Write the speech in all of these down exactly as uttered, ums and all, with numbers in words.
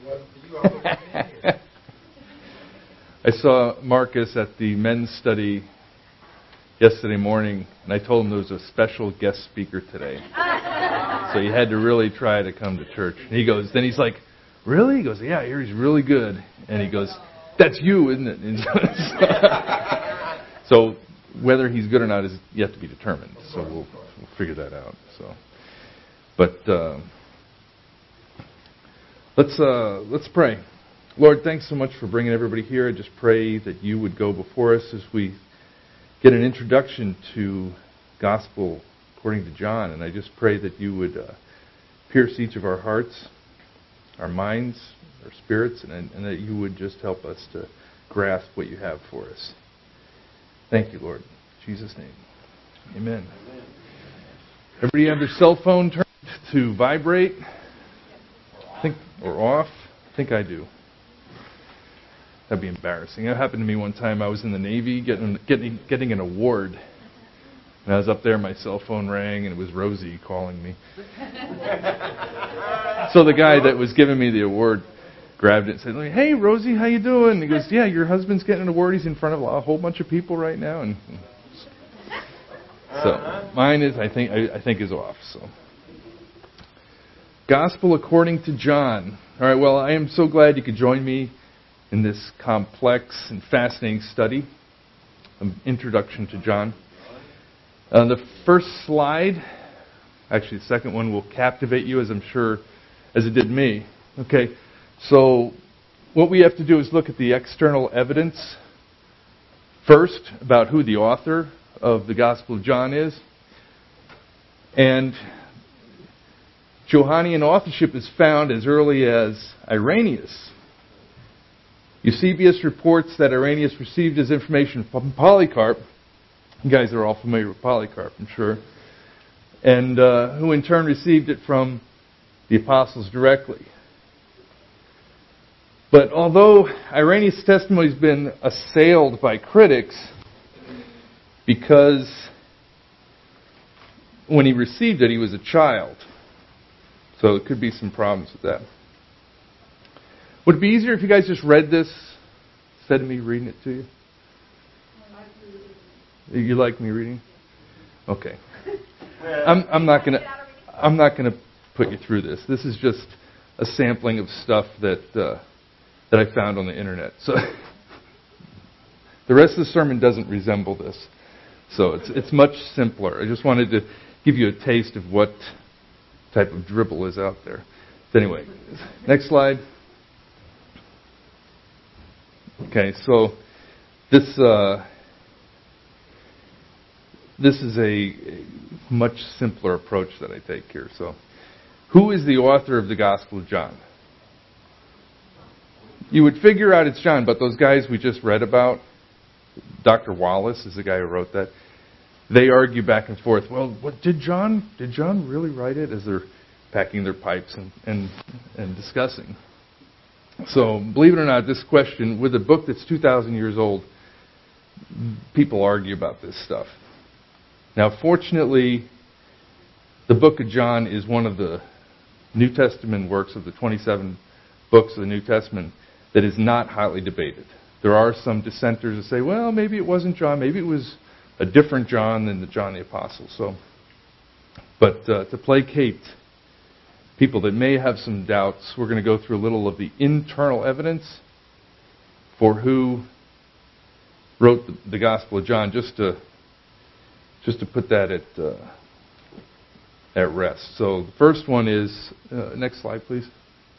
I saw Marcus at the men's study yesterday morning, and I told him there was a special guest speaker today. So he had to really try to come to church. And he goes, then he's like, really? He goes, yeah, I hear he's really good. And he goes, that's you, isn't it? And so whether he's good or not is yet to be determined. So we'll, we'll figure that out. So, but uh, let's uh, let's pray. Lord, thanks so much for bringing everybody here. I just pray that you would go before us as we get an introduction to Gospel according to John. And I just pray that you would uh, pierce each of our hearts, our minds, our spirits, and, and that you would just help us to grasp what you have for us. Thank you, Lord. In Jesus' name. Amen. Amen. Everybody have their cell phone turned to vibrate? I think, or off? I think I do. That'd be embarrassing. It happened to me one time. I was in the Navy getting getting getting an award. And I was up there, my cell phone rang, and it was Rosie calling me. So the guy that was giving me the award grabbed it and said, hey, Rosie, how you doing? And he goes, yeah, your husband's getting an award. He's in front of a whole bunch of people right now. And so mine is, I think, I, I think is off. So, Gospel according to John. All right, well, I am so glad you could join me in this complex and fascinating study, an introduction to John. Uh, the first slide, actually the second one, will captivate you, as I'm sure, as it did me. Okay, so what we have to do is look at the external evidence first about who the author of the Gospel of John is. And Johannine authorship is found as early as Irenaeus. Eusebius reports that Irenaeus received his information from Polycarp. You guys are all familiar with Polycarp, I'm sure. And uh, who in turn received it from the apostles directly. But although Irenaeus' testimony has been assailed by critics because when he received it, he was a child. So there could be some problems with that. Would it be easier if you guys just read this instead of me reading it to you? You like me reading? Okay. I'm, I'm not gonna. I'm not gonna put you through this. This is just a sampling of stuff that uh, that I found on the internet. So the rest of the sermon doesn't resemble this. So it's it's much simpler. I just wanted to give you a taste of what type of dribble is out there. So anyway, next slide. Okay, so this. Uh, This is a much simpler approach that I take here. So, who is the author of the Gospel of John? You would figure out it's John, but those guys we just read about, Doctor Wallace is the guy who wrote that, they argue back and forth. Well, what did John? Did John really write it? As they're packing their pipes and and, and discussing. So, believe it or not, this question with a book that's two thousand years old, people argue about this stuff. Now, fortunately, the book of John is one of the New Testament works of the twenty-seven books of the New Testament that is not highly debated. There are some dissenters that say, well, maybe it wasn't John, maybe it was a different John than the John the Apostle. So, but uh, to placate people that may have some doubts, we're going to go through a little of the internal evidence for who wrote the, the Gospel of John, just to Just to put that at uh, at rest. So the first one is, uh, next slide please.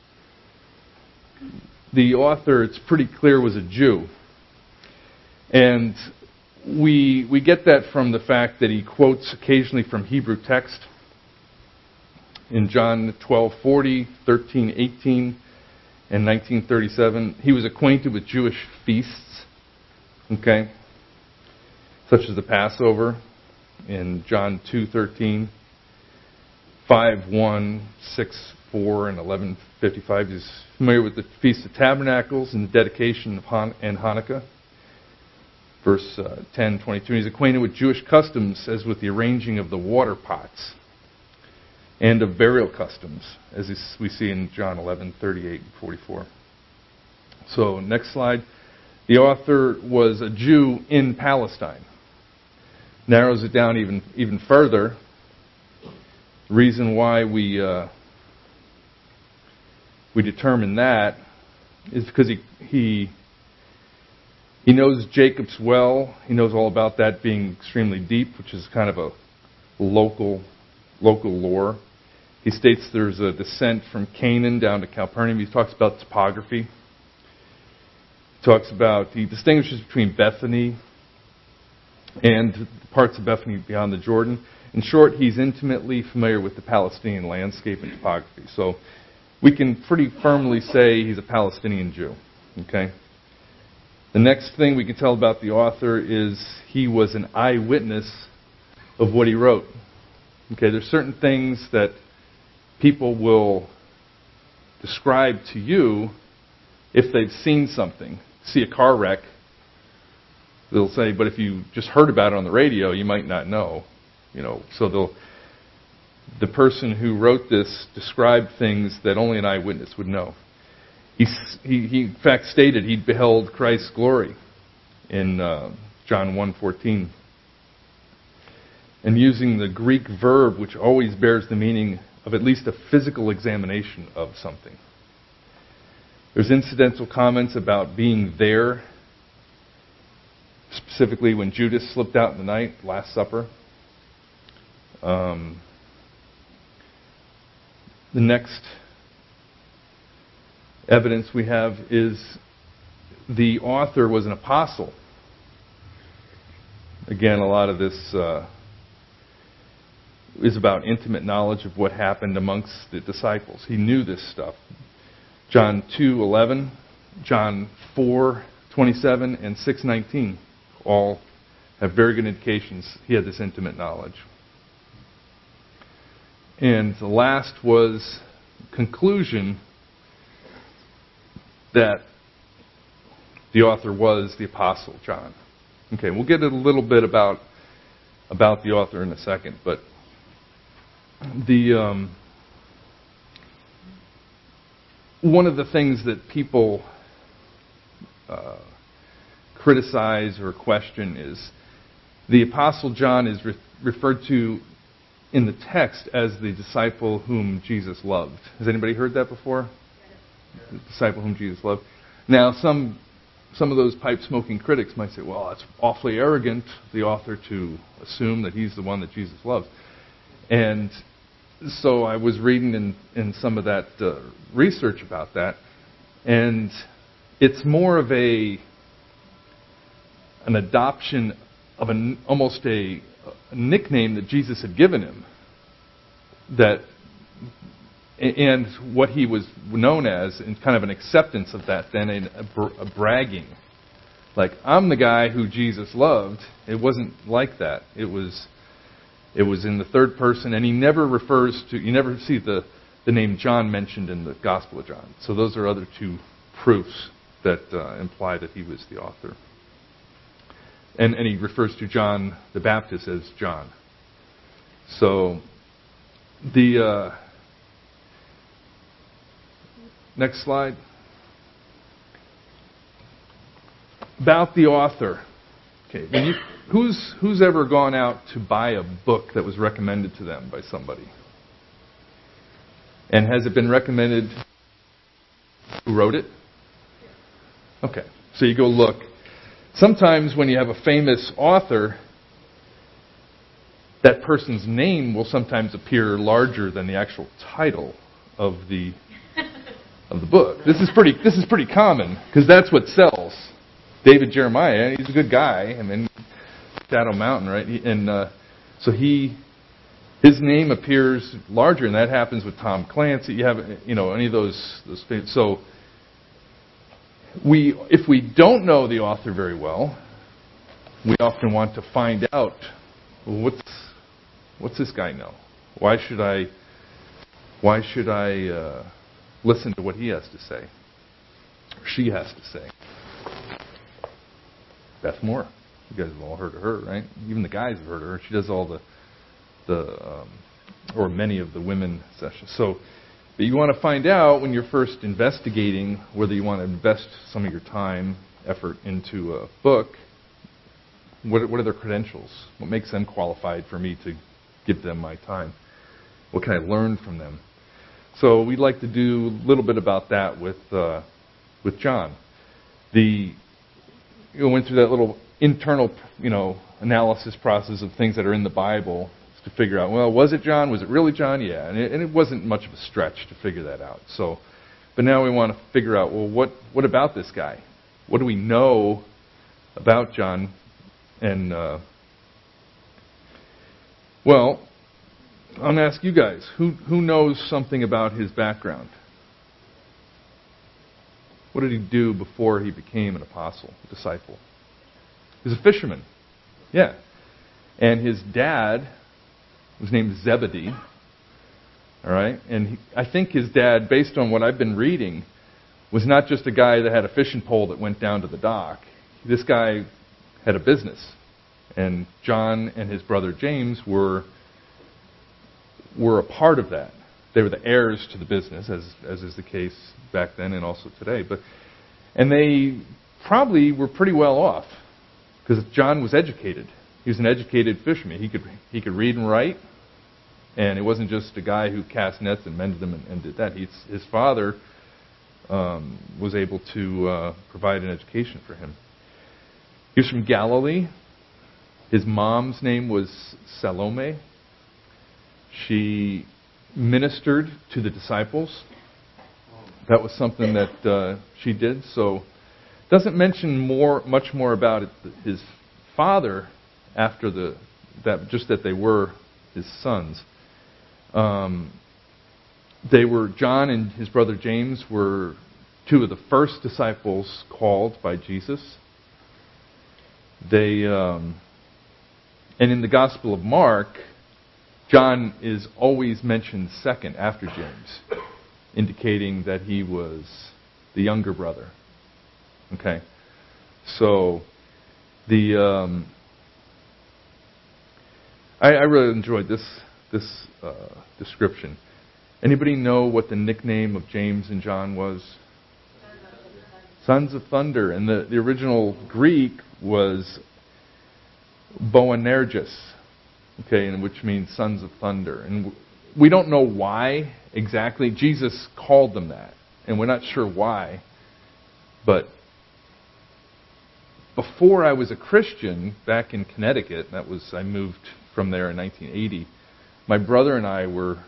The author, it's pretty clear, was a Jew. And we we get that from the fact that he quotes occasionally from Hebrew text. In John twelve forty, thirteen eighteen, and nineteen thirty-seven, he was acquainted with Jewish feasts, okay, such as the Passover, in John two thirteen, five one, six four, and eleven fifty-five. He's familiar with the Feast of Tabernacles and the dedication of Han- and Hanukkah. Verse uh, ten twenty-two, he's acquainted with Jewish customs as with the arranging of the water pots. and of burial customs, as we see in John eleven, thirty-eight and forty-four. So, next slide. The author was a Jew in Palestine. Narrows it down even even further. The reason why we uh, we determine that is because he he he knows Jacob's well. He knows all about that being extremely deep, which is kind of a local local lore. He states there's a descent from Canaan down to Capernaum. He talks about topography. He talks about he distinguishes between Bethany and parts of Bethany beyond the Jordan. In short, he's intimately familiar with the Palestinian landscape and topography. So we can pretty firmly say he's a Palestinian Jew. Okay. The next thing we can tell about the author is he was an eyewitness of what he wrote. Okay, there's certain things that people will describe to you if they've seen something. See a car wreck, they'll say, but if you just heard about it on the radio, you might not know. You know, so they'll the person who wrote this described things that only an eyewitness would know. He, he, he in fact stated he beheld Christ's glory in uh, John one fourteen. And using the Greek verb, which always bears the meaning of at least a physical examination of something. There's incidental comments about being there, specifically when Judas slipped out in the night, Last Supper. Um, the next evidence we have is the author was an apostle. Again, a lot of this uh, is about intimate knowledge of what happened amongst the disciples. He knew this stuff. John two eleven, John four twenty-seven, and six nineteen all have very good indications he had this intimate knowledge. And the last was conclusion that the author was the Apostle John. Okay, we'll get a little bit about about the author in a second, but the um, one of the things that people uh, criticize or question is the Apostle John is re- referred to in the text as the disciple whom Jesus loved. Has anybody heard that before? The disciple whom Jesus loved. Now, some some of those pipe-smoking critics might say, well, that's awfully arrogant, the author, to assume that he's the one that Jesus loves. And so I was reading in, in some of that uh, research about that, and it's more of a an adoption of an almost a, a nickname that Jesus had given him, that and what he was known as, and kind of an acceptance of that, then a, a bragging. Like, I'm the guy who Jesus loved. It wasn't like that. It was it was in the third person, and he never refers to, you never see the, the name John mentioned in the Gospel of John. So those are other two proofs that uh, imply that he was the author. And, and he refers to John the Baptist as John. So the... Uh, Next slide. About the author. Okay, when you, who's who's ever gone out to buy a book that was recommended to them by somebody? And has it been recommended? Who wrote it? Okay, so you go look. Sometimes when you have a famous author, that person's name will sometimes appear larger than the actual title of the of the book. This is pretty this is pretty common, because that's what sells. David Jeremiah, he's a good guy. I mean, Shadow Mountain, right? He, and uh, so he, his name appears larger, and that happens with Tom Clancy. You have, you know, any of those. those so we, if we don't know the author very well, we often want to find out, well, what's what's this guy know? Why should I? Why should I? Uh, Listen to what he has to say, or she has to say. Beth Moore, you guys have all heard of her, right? Even the guys have heard of her. She does all the the um, or many of the women sessions. So but you want to find out when you're first investigating whether you want to invest some of your time, effort into a book, what, what are their credentials? What makes them qualified for me to give them my time? What can I learn from them? So we'd like to do a little bit about that with uh, with John. The you went through that little internal, you know, analysis process of things that are in the Bible to figure out, well, was it John? Was it really John? Yeah, and it, and it wasn't much of a stretch to figure that out. So, but now we want to figure out, well, what what about this guy? What do we know about John? And uh, well, I'm going to ask you guys, who who knows something about his background? What did he do before he became an apostle, a disciple? He was a fisherman. Yeah. And his dad was named Zebedee. All right? And he, I think his dad, based on what I've been reading, was not just a guy that had a fishing pole that went down to the dock. This guy had a business. And John and his brother James were were a part of that. They were the heirs to the business, as as is the case back then and also today. But and they probably were pretty well off because John was educated. He was an educated fisherman. He could he could read and write, and it wasn't just a guy who cast nets and mended them and, and did that. He's, his father um, was able to uh, provide an education for him. He was from Galilee. His mom's name was Salome. She ministered to the disciples. That was something that uh, she did. So, it doesn't mention more, much more about it, his father after the that, just that they were his sons. Um, they were John and his brother James were two of the first disciples called by Jesus. They um, and in the Gospel of Mark, John is always mentioned second after James, indicating that he was the younger brother. Okay, so the um, I, I really enjoyed this this uh, description. Anybody know what the nickname of James and John was? Sons of Thunder, and the, the original Greek was Boanerges. Okay, and which means sons of thunder. And we don't know why exactly. Jesus called them that, and we're not sure why. But before I was a Christian, back in Connecticut, that was I moved from there in nineteen eighty, my brother and I were,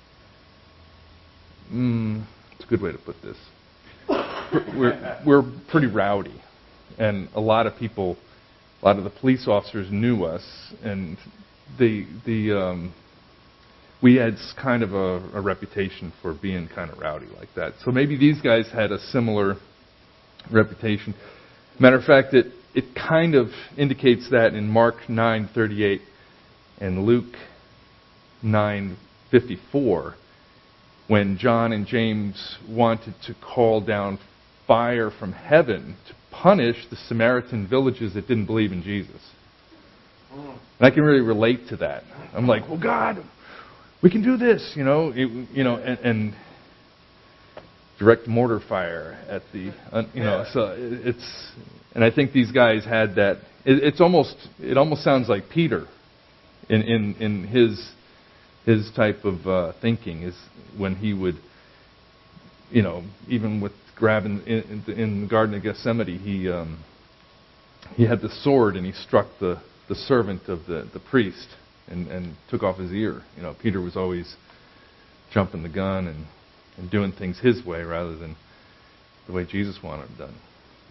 mm, it's a good way to put this, we're, we're pretty rowdy. And a lot of people, a lot of the police officers knew us, and The the um, we had kind of a, a reputation for being kind of rowdy like that. So maybe these guys had a similar reputation. Matter of fact, it it kind of indicates that in Mark nine thirty-eight and Luke nine fifty-four, when John and James wanted to call down fire from heaven to punish the Samaritan villages that didn't believe in Jesus. And I can really relate to that. I'm like, well, God, we can do this, you know, it, you know, and, and direct mortar fire at the, uh, you know, so it's, and I think these guys had that. It, it's almost, it almost sounds like Peter, in in, in his his type of uh, thinking is when he would, you know, even with grabbing in, in, in the Garden of Gethsemane, he um, he had the sword and he struck the. the servant of the, the priest and, and took off his ear. You know, Peter was always jumping the gun and, and doing things his way rather than the way Jesus wanted it done.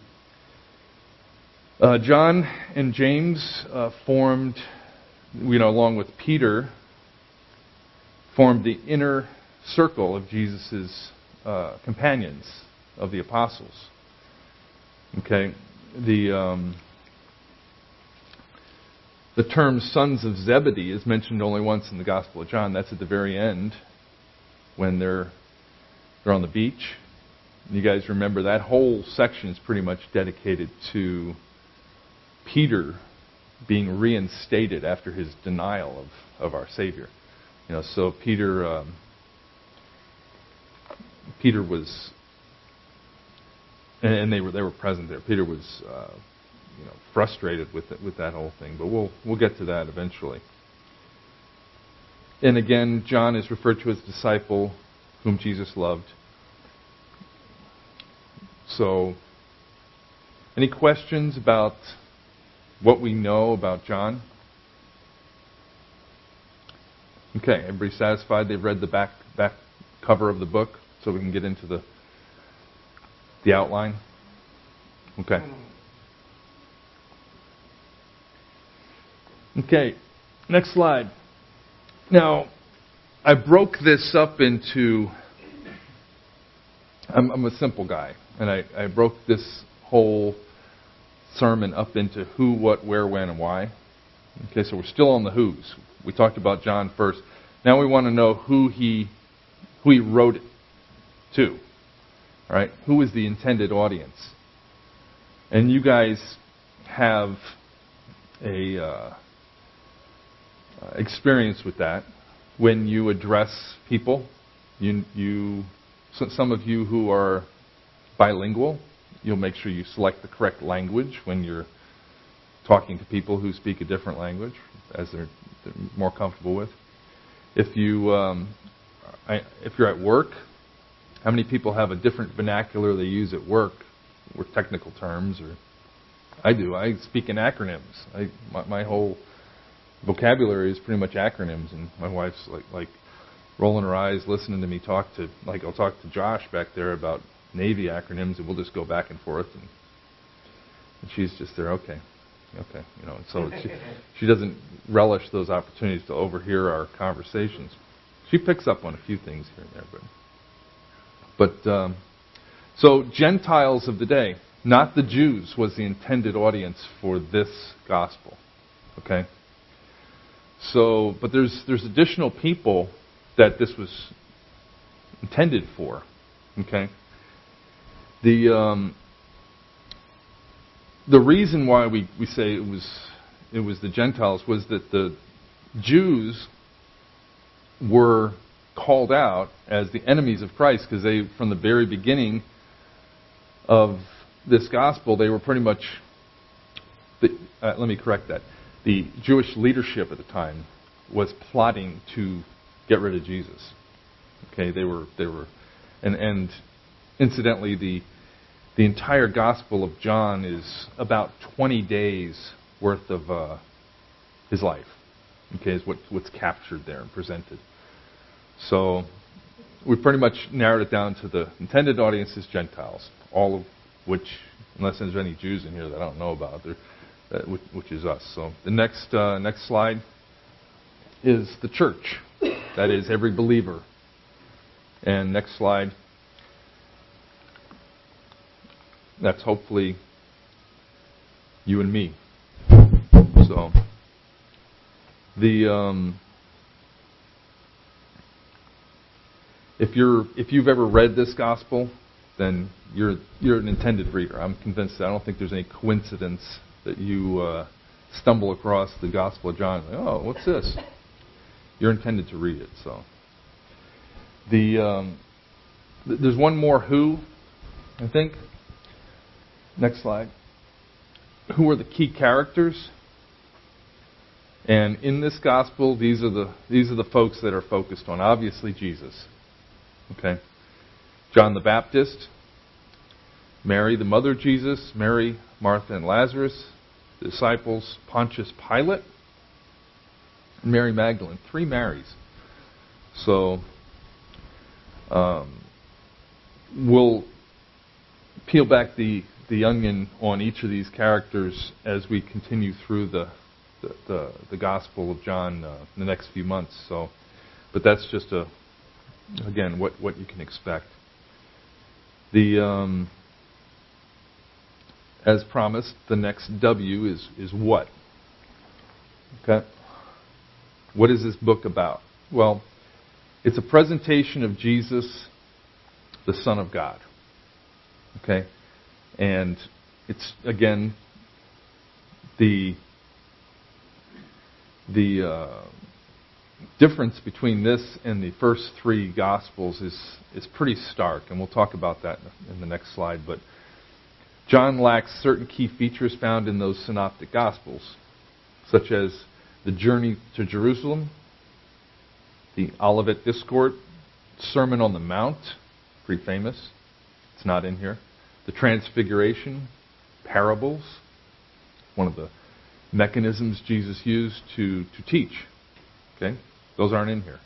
Uh, John and James uh, formed, you know, along with Peter, formed the inner circle of Jesus' uh, companions, of the apostles. Okay, the... Um, The term sons of Zebedee is mentioned only once in the Gospel of John. That's at the very end when they're they're on the beach. And you guys remember that whole section is pretty much dedicated to Peter being reinstated after his denial of, of our Savior. You You know, so Peter, um, Peter was, and they were they were present there. Peter was, uh, you know, frustrated with it, with that whole thing. But we'll we'll get to that eventually. And again, John is referred to as disciple, whom Jesus loved. So, any questions about what we know about John? Okay, everybody satisfied? They've read the back back cover of the book, so we can get into the the outline. Okay. Okay, next slide. Now, I broke this up into. I'm, I'm a simple guy, and I, I broke this whole sermon up into who, what, where, when, and why. Okay, so we're still on the who's. We talked about John first. Now we want to know who he who he wrote it to. All right, who is the intended audience? And you guys have a uh, experience with that when you address people. You you some of you who are bilingual, you'll make sure you select the correct language when you're talking to people who speak a different language, as they're, they're more comfortable with. If you, um, I, if you're at work, how many people have a different vernacular they use at work, with technical terms? Or I do. I speak in acronyms. I, my, my whole vocabulary is pretty much acronyms, and my wife's like, like rolling her eyes, listening to me talk to, like I'll talk to Josh back there about Navy acronyms, and we'll just go back and forth, and, and she's just there. Okay. Okay, you know, so she, she doesn't relish those opportunities to overhear our conversations. She picks up on a few things here and there, but, but um, so Gentiles of the day, not the Jews, was the intended audience for this gospel. Okay, so but there's there's additional people that this was intended for. Okay, the um, The reason why we, we say it was it was the Gentiles was that the Jews were called out as the enemies of Christ, because they, from the very beginning of this gospel, they were pretty much, the, uh, let me correct that, the Jewish leadership at the time was plotting to get rid of Jesus. Okay, they were, they were, and, and incidentally, the The entire Gospel of John is about twenty days worth of uh, his life. Okay, is what, what's captured there and presented. So we pretty much narrowed it down to the intended audience is Gentiles, all of which, unless there's any Jews in here that I don't know about, uh, which, which is us. So the next uh, next slide is the church. That is every believer. And next slide. That's hopefully you and me. So the um, if you're if you've ever read this gospel, then you're you're an intended reader. I'm convinced. I don't think there's any coincidence that you uh, stumble across the Gospel of John. Like, oh, what's this? You're intended to read it. So the um, th- there's one more who, I think. Next slide. Who are the key characters? And in this gospel, these are the these are the folks that are focused on. Obviously, Jesus. Okay. John the Baptist, Mary, the mother of Jesus, Mary, Martha, and Lazarus, the disciples, Pontius Pilate, and Mary Magdalene. Three Marys. So um, we'll peel back the the onion on each of these characters as we continue through the the, the, the Gospel of John uh, in the next few months. So, but that's just a again what, what you can expect. The um, as promised, the next W is is what? Okay. What is this book about? Well, it's a presentation of Jesus, the Son of God. Okay. And it's, again, the the uh, difference between this and the first three Gospels is, is pretty stark, and we'll talk about that in the next slide. But John lacks certain key features found in those synoptic Gospels, such as the journey to Jerusalem, the Olivet Discourse, Sermon on the Mount, pretty famous. It's not in here. The Transfiguration, parables, one of the mechanisms Jesus used to, to teach. Okay? Those aren't in here.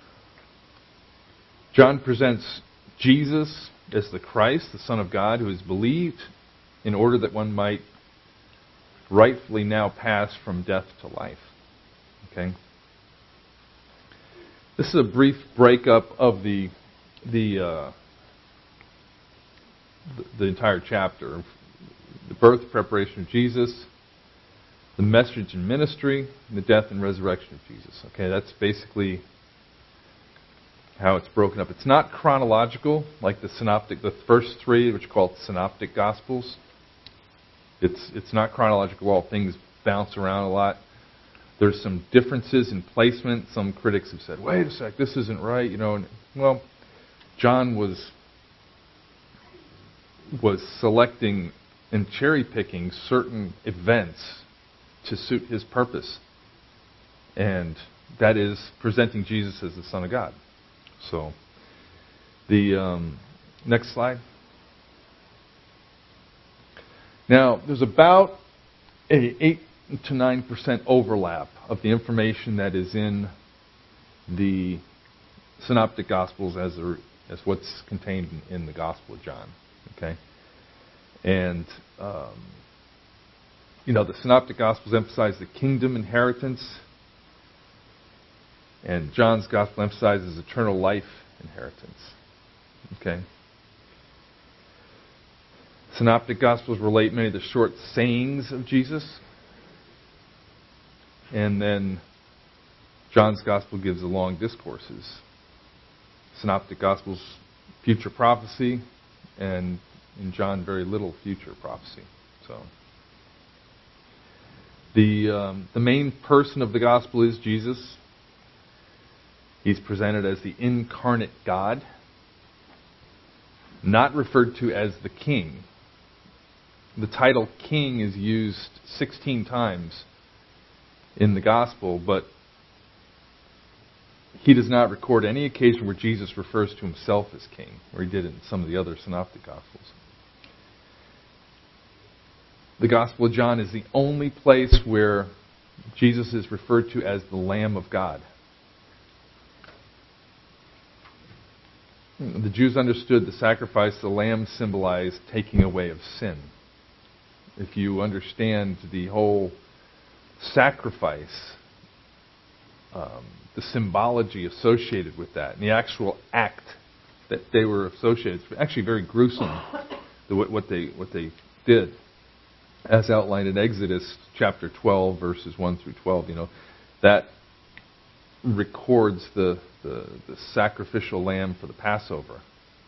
John presents Jesus as the Christ, the Son of God, who is believed in order that one might rightfully now pass from death to life. Okay? This is a brief breakup of the the uh, the, the entire chapter. The birth, preparation of Jesus, the message and ministry, and the death and resurrection of Jesus. Okay, that's basically how it's broken up. It's not chronological like the synoptic, the first three, which are called synoptic gospels. It's it's not chronological. All things bounce around a lot. There's some differences in placement. Some critics have said, "Wait a sec, this isn't right." You know, and, well, John was was selecting and cherry picking certain events to suit his purpose, and that is presenting Jesus as the Son of God. So, the um, next slide. Now, there's about a eight to nine percent overlap of the information that is in the Synoptic Gospels as a, as what's contained in, in the Gospel of John. Okay, and um, you know the Synoptic Gospels emphasize the kingdom inheritance, and John's Gospel emphasizes eternal life inheritance. Okay. Synoptic Gospels relate many of the short sayings of Jesus. And then John's Gospel gives the long discourses. Synoptic Gospels, future prophecy, and in John, very little future prophecy. So, the um, the main person of the Gospel is Jesus. He's presented as the incarnate God, not referred to as the King. The title King is used sixteen times in the Gospel, but he does not record any occasion where Jesus refers to himself as King, where he did it in some of the other Synoptic Gospels. The Gospel of John is the only place where Jesus is referred to as the Lamb of God. The Jews understood the sacrifice of the lamb symbolized taking away of sin. If you understand the whole sacrifice, um, the symbology associated with that, and the actual act that they were associated, it's actually very gruesome, the, what they what they did, as outlined in Exodus chapter twelve, verses one through twelve. You know, that records the, the, the sacrificial lamb for the Passover.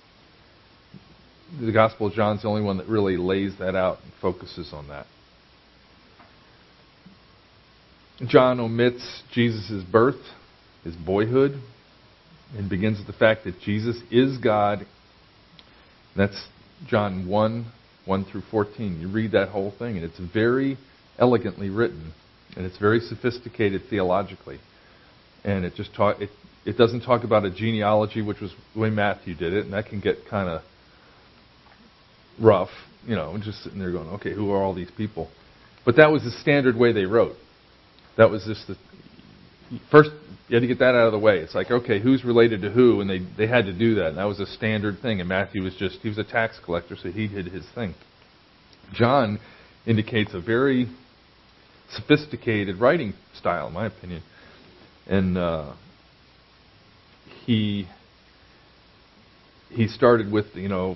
The Gospel of John is the only one that really lays that out and focuses on that. John omits Jesus' birth, his boyhood, and begins with the fact that Jesus is God. That's John one, one through fourteen. You read that whole thing, and it's very elegantly written, and it's very sophisticated theologically. And it just talk, it, it doesn't talk about a genealogy, which was the way Matthew did it, and that can get kind of rough, you know, just sitting there going, okay, who are all these people? But that was the standard way they wrote. That was just the first, you had to get that out of the way. It's like, okay, who's related to who? And they, they had to do that. And that was a standard thing. And Matthew was just, he was a tax collector, so he did his thing. John indicates a very sophisticated writing style, in my opinion. And uh, he he started with, you know,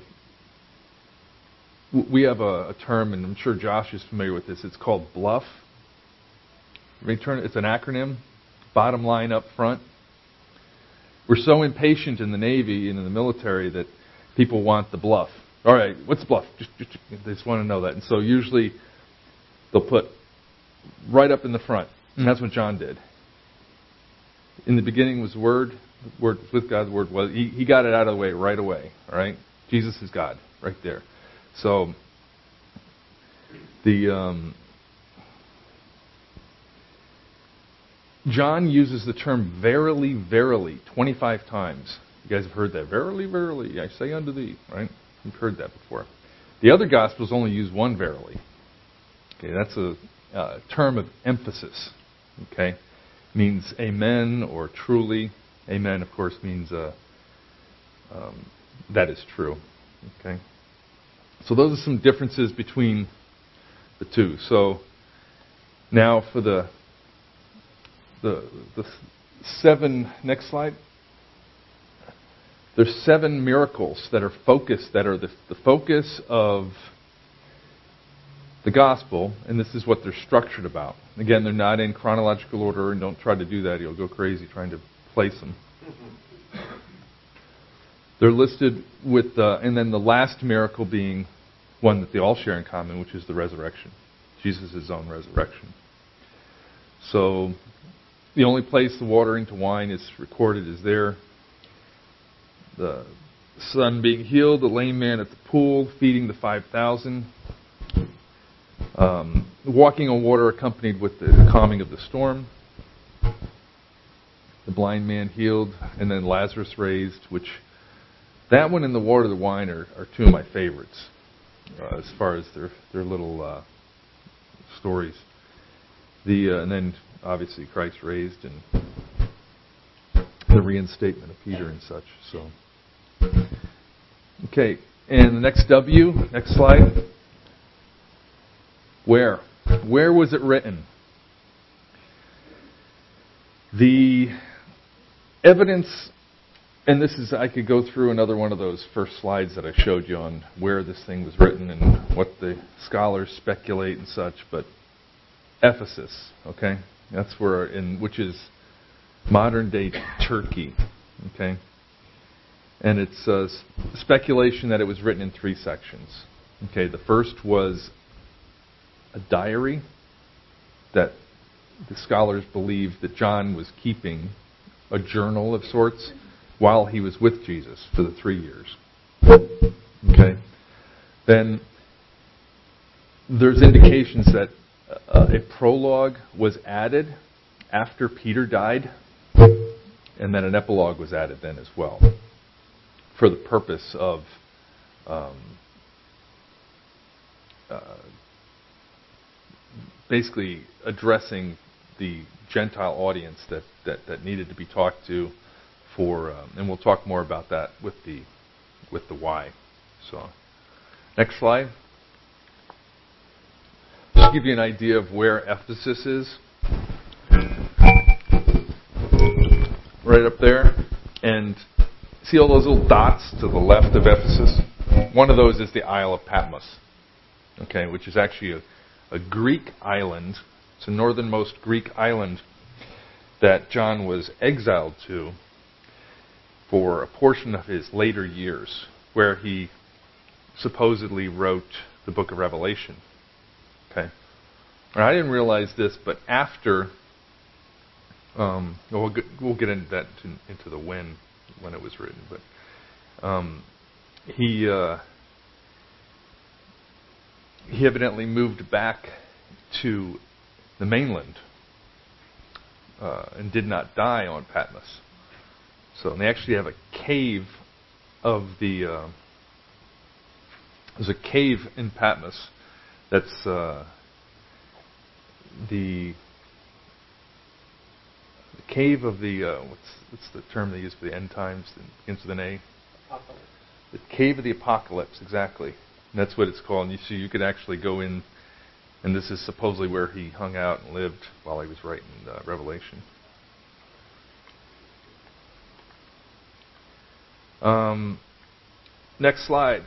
we have a, a term, and I'm sure Josh is familiar with this. It's called BLUF. It's an acronym, bottom line up front. We're so impatient in the Navy and in the military that people want the bluff. All right, what's the bluff? Just, just, they just want to know that. And so usually they'll put right up in the front. And that's what John did. In the beginning was the Word. The Word was with God. The Word was. He, he got it out of the way right away. All right. Jesus is God right there. So the um, John uses the term verily, verily twenty-five times. You guys have heard that. Verily, verily, I say unto thee. Right? You've heard that before. The other Gospels only use one verily. Okay, that's a uh, term of emphasis. Okay, means amen or truly. Amen, of course, means uh, um, that is true. Okay, so those are some differences between the two. So now for the the the seven. Next slide. There's seven miracles that are focused, that are the, the focus of the gospel, and this is what they're structured about. Again, they're not in chronological order, and don't try to do that. You'll go crazy trying to place them. They're listed with, uh, and then the last miracle being one that they all share in common, which is the resurrection. Jesus' own resurrection. So the only place the water into wine is recorded is there. The son being healed, the lame man at the pool, feeding the five thousand. Um, walking on water accompanied with the calming of the storm. The blind man healed, and then Lazarus raised, which that one and the water, the wine are, are two of my favorites uh, as far as their their little uh, stories. The uh, and then obviously Christ raised and the reinstatement of Peter and such. So, okay, and the next W, next slide. Where? Where was it written? The evidence, and this is, I could go through another one of those first slides that I showed you on where this thing was written and what the scholars speculate and such, but Ephesus, okay? That's where, in which is modern day Turkey, okay? And it's uh, speculation that it was written in three sections. Okay, the first was a diary that the scholars believe that John was keeping, a journal of sorts, while he was with Jesus for the three years. Okay. Then there's indications that uh, a prologue was added after Peter died, and then an epilogue was added then as well, for the purpose of um, uh, basically addressing the Gentile audience that, that, that needed to be talked to for, um, and we'll talk more about that with the with the why. So, next slide. Just to give you an idea of where Ephesus is, right up there, and see all those little dots to the left of Ephesus? One of those is the Isle of Patmos, okay, which is actually a A Greek island. It's the northernmost Greek island that John was exiled to for a portion of his later years, where he supposedly wrote the book of Revelation. Okay, and I didn't realize this, but after, um, we'll get, we'll get into that to, into the when when it was written, but um, he. Uh, He evidently moved back to the mainland uh, and did not die on Patmos. So and they actually have a cave of the. Uh, there's a cave in Patmos that's uh, the the cave of the uh, what's what's the term they use for the end times? It begins with an A. Apocalypse. The cave of the apocalypse, exactly. And that's what it's called. And you see, you could actually go in, and this is supposedly where he hung out and lived while he was writing uh, Revelation. Um, next slide.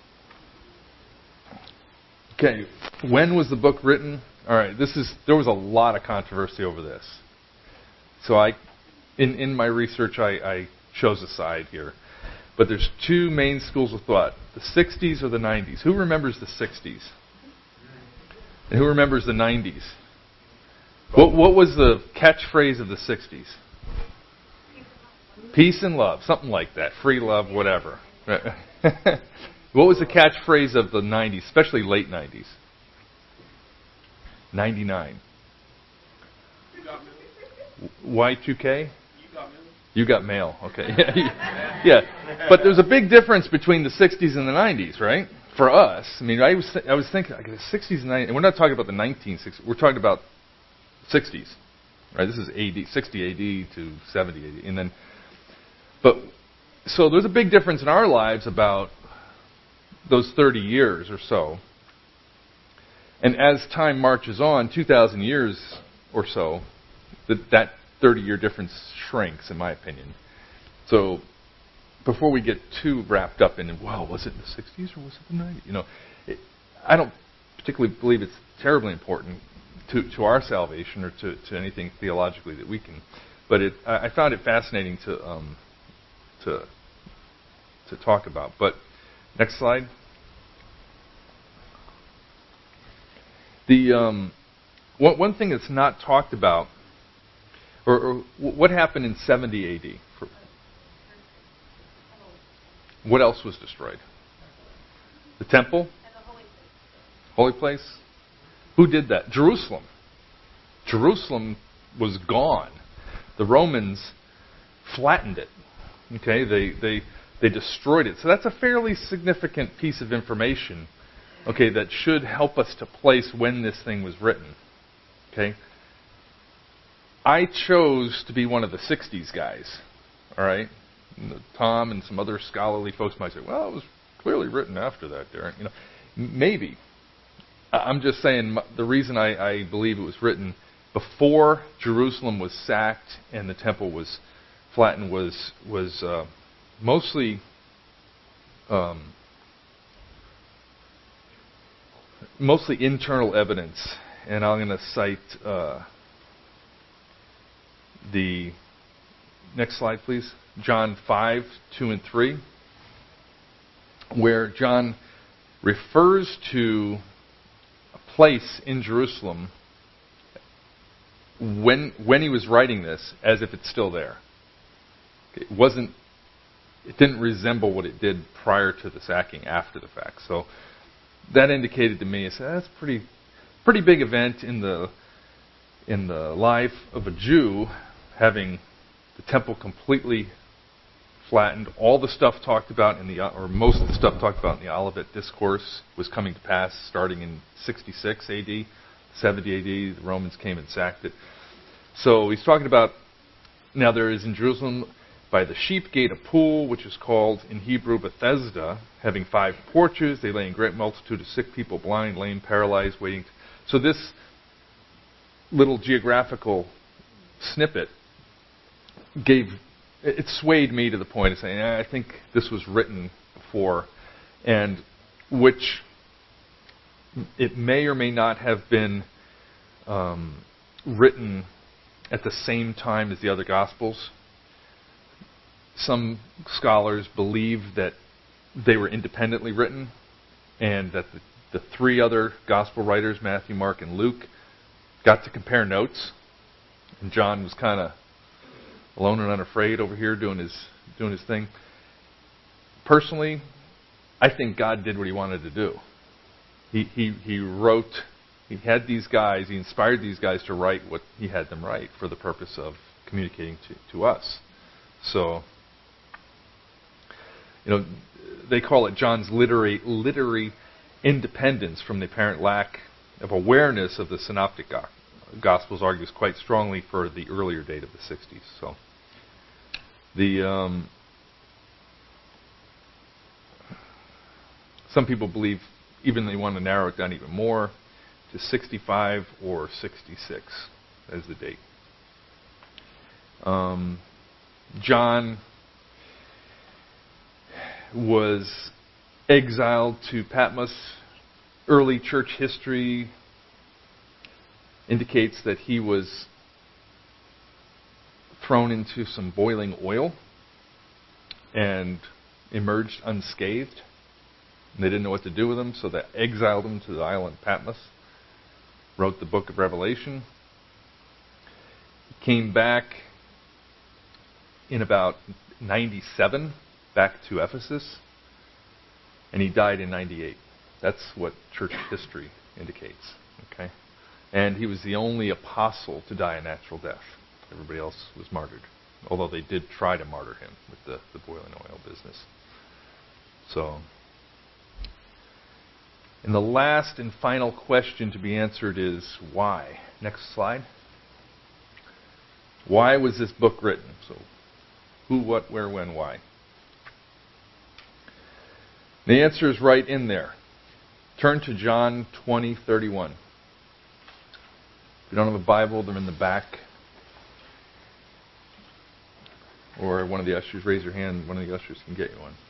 Okay, when was the book written? All right, this is there was a lot of controversy over this. So I, in in my research, I, I chose a side here. But there's two main schools of thought: the sixties or the nineties. Who remembers the sixties? And who remembers the nineties? What what was the catchphrase of the sixties? Peace and love, something like that. Free love, whatever. What was the catchphrase of the nineties, especially late nineties? ninety-nine. Y two K? You got mail. Okay. Yeah. But there's a big difference between the sixties and the nineties, right? For us. I mean, I was th- I was thinking, like, the sixties and nineties, and we're not talking about the nineteen sixties. We're talking about sixties. Right? This is A D, sixty A D to seventy A D. And then, but, so there's a big difference in our lives about those thirty years or so. And as time marches on, two thousand years or so, that that thirty-year difference shrinks, in my opinion. So, before we get too wrapped up in, well, was it the sixties or was it the nineties? You know, it, I don't particularly believe it's terribly important to, to our salvation or to, to anything theologically that we can. But it, I, I found it fascinating to um, to to talk about. But next slide. The um, one, one thing that's not talked about, or, or what happened in seventy A D? For, what else was destroyed? The temple? And the holy place. Holy place? Who did that? Jerusalem. Jerusalem was gone. The Romans flattened it. Okay, they they they destroyed it. So that's a fairly significant piece of information. Okay, that should help us to place when this thing was written. Okay? I chose to be one of the sixties guys. All right? And Tom and some other scholarly folks might say, well, it was clearly written after that, Darren. You know, maybe. I'm just saying the reason I, I believe it was written before Jerusalem was sacked and the temple was flattened was, was uh, mostly... Um, mostly internal evidence, and I'm going to cite uh, the next slide, please. John five, two and three, where John refers to a place in Jerusalem when when he was writing this as if it's still there. It wasn't. It didn't resemble what it did prior to the sacking after the fact. So that indicated to me, I said, that's a pretty, pretty big event in the in the life of a Jew, having the temple completely flattened. All the stuff talked about in the, or most of the stuff talked about in the Olivet Discourse was coming to pass starting in sixty-six A D, seventy A D. The Romans came and sacked it. So he's talking about, now there is in Jerusalem by the sheep gate a pool, which is called in Hebrew Bethesda, having five porches. They lay in great multitude of sick people, blind, lame, paralyzed, waiting. So this little geographical snippet gave, it swayed me to the point of saying, I think this was written before, and which it may or may not have been um, written at the same time as the other Gospels. Some scholars believe that they were independently written and that the, the three other gospel writers, Matthew, Mark, and Luke, got to compare notes. And John was kind of alone and unafraid over here doing his doing his thing. Personally, I think God did what he wanted to do. He he he wrote, he had these guys, he inspired these guys to write what he had them write for the purpose of communicating to, to us. So, you know, they call it John's literary literary independence from the apparent lack of awareness of the synoptic go- Gospels argues quite strongly for the earlier date of the sixties. So, the um, some people believe even they want to narrow it down even more to sixty-five or sixty-six as the date. Um, John was exiled to Patmos. Early church history indicates that he was thrown into some boiling oil and emerged unscathed. And they didn't know what to do with him, so they exiled him to the island Patmos. Wrote the book of Revelation. Came back in about ninety-seven back to Ephesus, and he died in ninety-eight. That's what church history indicates. Okay, and he was the only apostle to die a natural death. Everybody else was martyred, although they did try to martyr him with the, the boiling oil business. So, and the last and final question to be answered is why? Next slide. Why was this book written? So, who, what, where, when, why? The answer is right in there. Turn to John twenty thirty-one. If you don't have a Bible, they're in the back. Or one of the ushers, raise your hand, one of the ushers can get you one.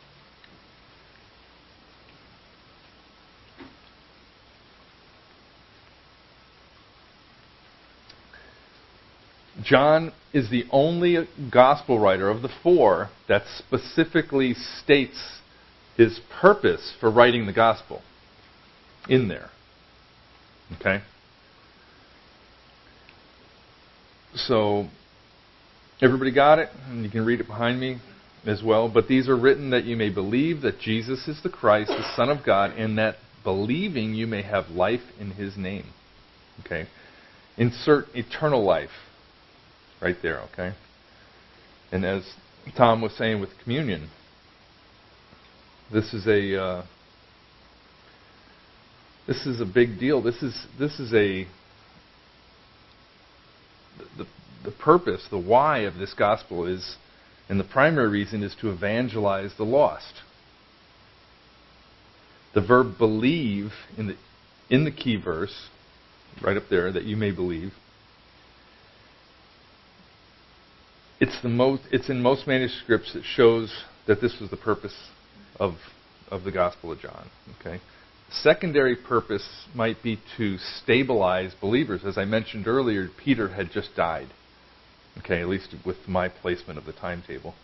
John is the only gospel writer of the four that specifically states his purpose for writing the gospel in there. Okay? So, everybody got it? And you can read it behind me as well. But these are written that you may believe that Jesus is the Christ, the Son of God, and that believing you may have life in His name. Okay? Insert eternal life right there, okay? And as Tom was saying with communion, this is a uh, this is a big deal. This is this is a the the purpose, the why of this gospel is, and the primary reason is to evangelize the lost. The verb believe in the in the key verse, right up there, that you may believe. It's the most. It's in most manuscripts that shows that this was the purpose of of the Gospel of John. Okay. Secondary purpose might be to stabilize believers. As I mentioned earlier, Peter had just died. Okay, at least with my placement of the timetable.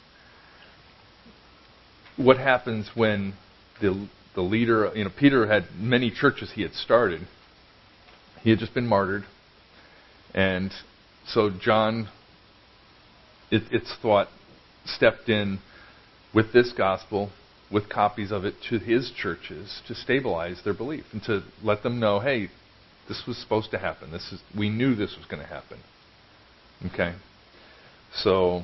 What happens when the the leader, you know, Peter had many churches he had started. He had just been martyred, and so John, it, it's thought, stepped in with this gospel, with copies of it to his churches to stabilize their belief and to let them know, hey, this was supposed to happen. This is we knew this was going to happen. Okay, so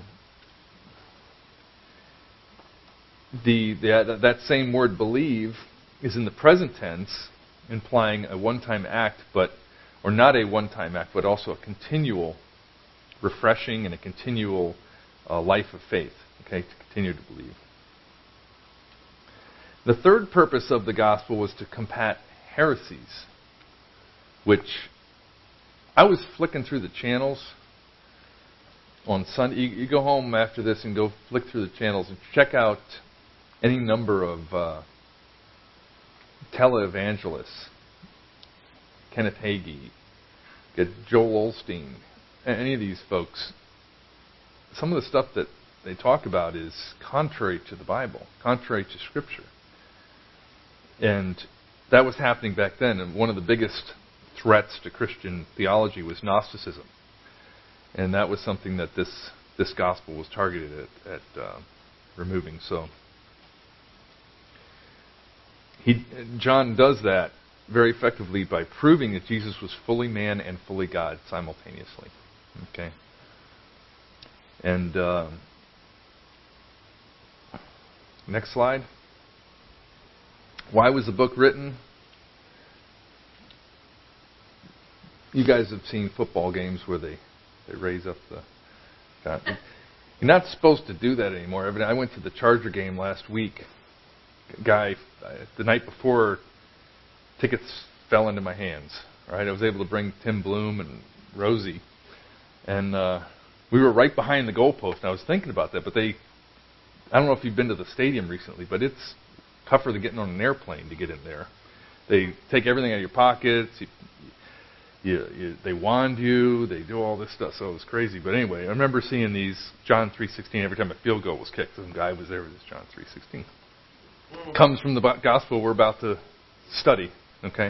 the, the that same word "believe" is in the present tense, implying a one-time act, but or not a one-time act, but also a continual refreshing and a continual uh, life of faith. Okay, to continue to believe. The third purpose of the gospel was to combat heresies, which I was flicking through the channels on Sunday. You, you go home after this and go flick through the channels and check out any number of uh, televangelists. Kenneth Hagee, get Joel Osteen, any of these folks. Some of the stuff that they talk about is contrary to the Bible, contrary to Scripture. And that was happening back then. And one of the biggest threats to Christian theology was Gnosticism. And that was something that this this gospel was targeted at, at uh, removing. So he John does that very effectively by proving that Jesus was fully man and fully God simultaneously. Okay. And uh, next slide. Why was the book written? You guys have seen football games where they, they raise up the... God. You're not supposed to do that anymore. I went to the Charger game last week. Guy, the night before, tickets fell into my hands. Right, I was able to bring Tim Bloom and Rosie. And uh, we were right behind the goalpost. And I was thinking about that, but they... I don't know if you've been to the stadium recently, but it's tougher than getting on an airplane to get in there. They take everything out of your pockets. You, you, you, they wand you. They do all this stuff. So it was crazy. But anyway, I remember seeing these John three sixteen every time a field goal was kicked. Some guy was there with his John three sixteen. Comes from the gospel we're about to study. Okay.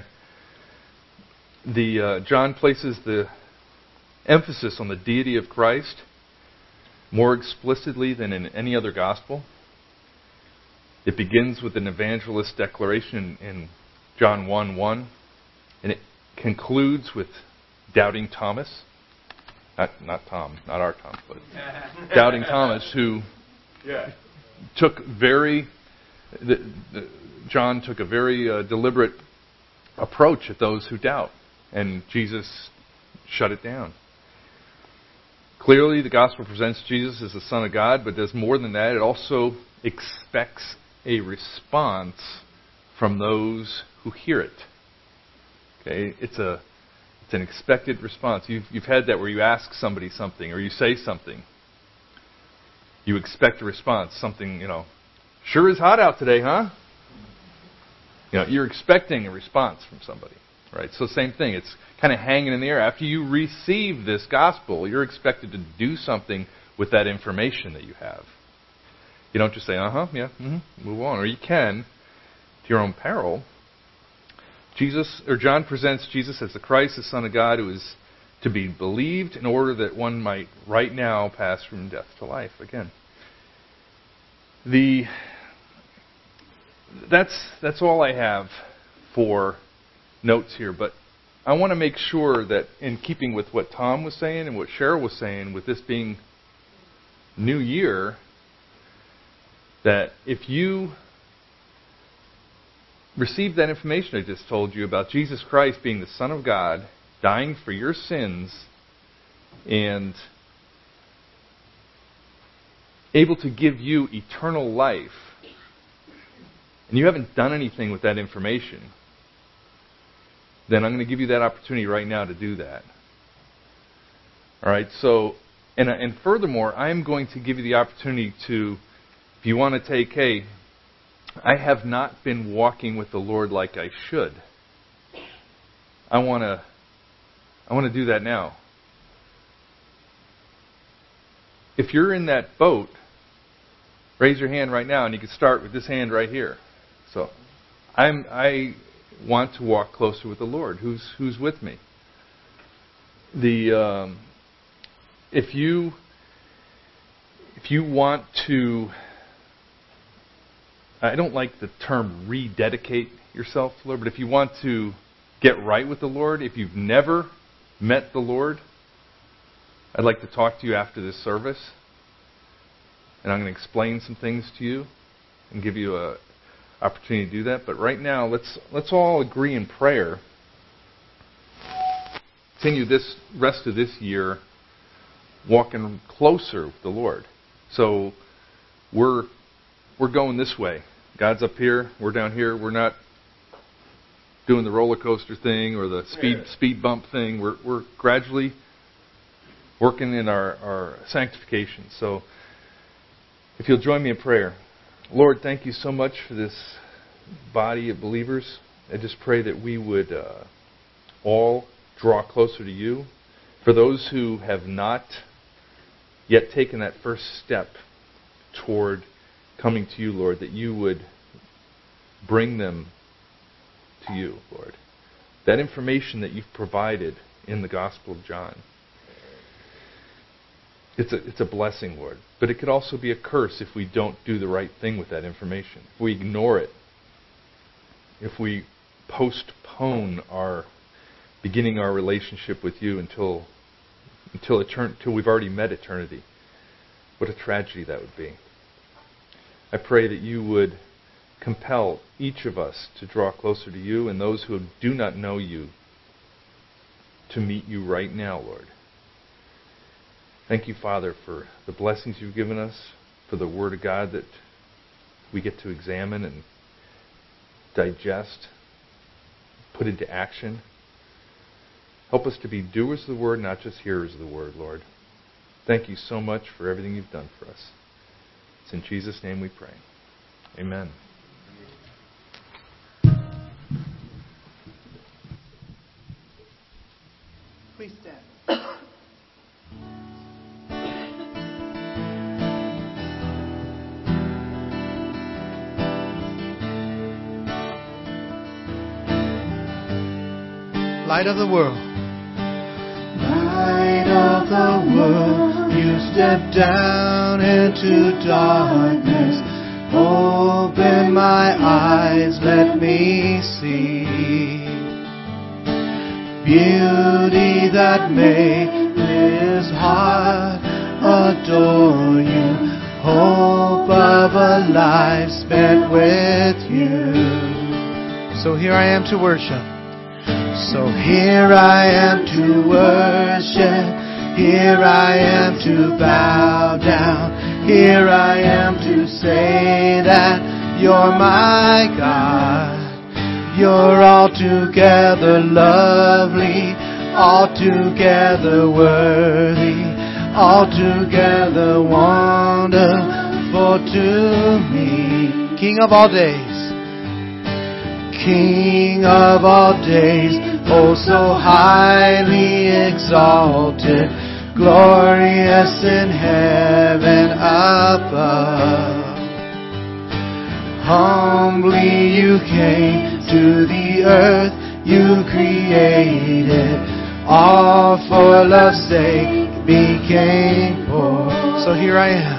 The uh, John places the emphasis on the deity of Christ, more explicitly than in any other gospel. It begins with an evangelist declaration in John one one, and it concludes with doubting Thomas. Not, not Tom, not our Tom, but doubting Thomas, who yeah. took very, the, the, John took a very uh, deliberate approach at those who doubt, and Jesus shut it down. Clearly, the gospel presents Jesus as the Son of God, but does more than that. It also expects a response from those who hear it. Okay, it's a it's an expected response. You've you've had that where you ask somebody something or you say something. You expect a response. Something, you know, sure is hot out today, huh? You know, you're expecting a response from somebody, right? So same thing. It's kind of hanging in the air. After you receive this gospel, you're expected to do something with that information that you have. You don't just say, uh-huh, yeah, mm-hmm, move on. Or you can, to your own peril. Jesus, or John presents Jesus as the Christ, the Son of God, who is to be believed in order that one might right now pass from death to life. Again, the that's that's all I have for notes here. But I want to make sure that in keeping with what Tom was saying and what Cheryl was saying, with this being New Year, that if you receive that information I just told you about Jesus Christ being the Son of God, dying for your sins, and able to give you eternal life, and you haven't done anything with that information, then I'm going to give you that opportunity right now to do that. All right, so, and, and furthermore, I'm going to give you the opportunity to, if you want to take, hey, I have not been walking with the Lord like I should. I want to I want to do that now. If you're in that boat, raise your hand right now, and you can start with this hand right here. So, I'm I want to walk closer with the Lord. Who's who's with me? The um, if you if you want to, I don't like the term rededicate yourself to the Lord, but if you want to get right with the Lord, if you've never met the Lord, I'd like to talk to you after this service. And I'm going to explain some things to you and give you an opportunity to do that. But right now, let's let's all agree in prayer. Continue this rest of this year walking closer with the Lord. So we're we're going this way. God's up here. We're down here. We're not doing the roller coaster thing or the speed speed bump thing. We're we're gradually working in our, our sanctification. So if you'll join me in prayer. Lord, thank you so much for this body of believers. I just pray that we would uh, all draw closer to you. For those who have not yet taken that first step toward coming to you, Lord, that you would bring them to you, Lord. That information that you've provided in the Gospel of John, it's a, it's a blessing, Lord. But it could also be a curse if we don't do the right thing with that information. If we ignore it. If we postpone our beginning our relationship with you until until etern- until we've already met eternity. What a tragedy that would be. I pray that you would compel each of us to draw closer to you, and those who do not know you to meet you right now, Lord. Thank you, Father, for the blessings you've given us, for the Word of God that we get to examine and digest, put into action. Help us to be doers of the Word, not just hearers of the Word, Lord. Thank you so much for everything you've done for us. It's in Jesus' name we pray. Amen. Please stand. Light of the world. Light of the world, you step down into darkness. Open my eyes, let me see beauty that makes this heart adore you. Hope of a life spent with you. So here I am to worship. So here I am to worship. Here I am to bow down. Here I am to say that you're my God. You're altogether lovely, altogether worthy, altogether wonderful to me. King of all days, King of all days, oh so highly exalted, glorious in heaven above. Humbly you came to the earth, you created, all for love's sake became poor. So here I am.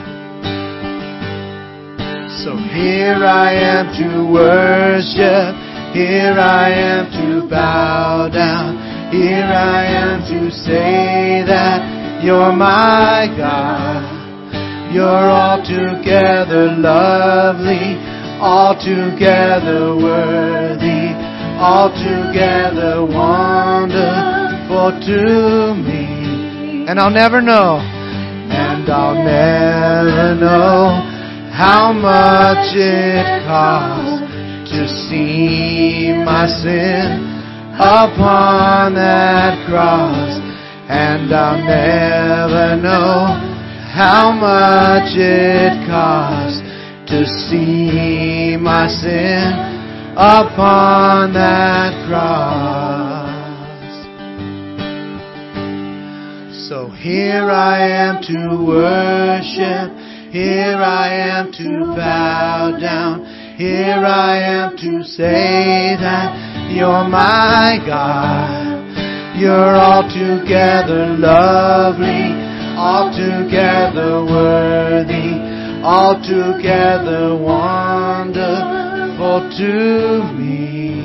So here I am to worship. Here I am to bow down. Here I am to say that you're my God. You're altogether lovely, altogether worthy, altogether wonderful to me. And I'll never know, and I'll never know how much it costs to see my sin upon that cross. And I'll never know how much it costs to see my sin upon that cross. So here I am to worship. Here I am to bow down. Here I am to say that you're my God. You're altogether lovely, altogether worthy, altogether wonderful to me.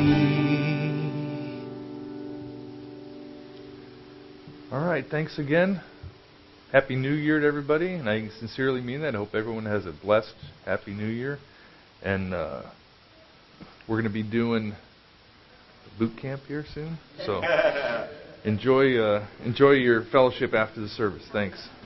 All right, thanks again. Happy New Year to everybody, and I sincerely mean that. I hope everyone has a blessed Happy New Year. And uh, we're going to be doing boot camp here soon, so enjoy uh, enjoy your fellowship after the service. Thanks.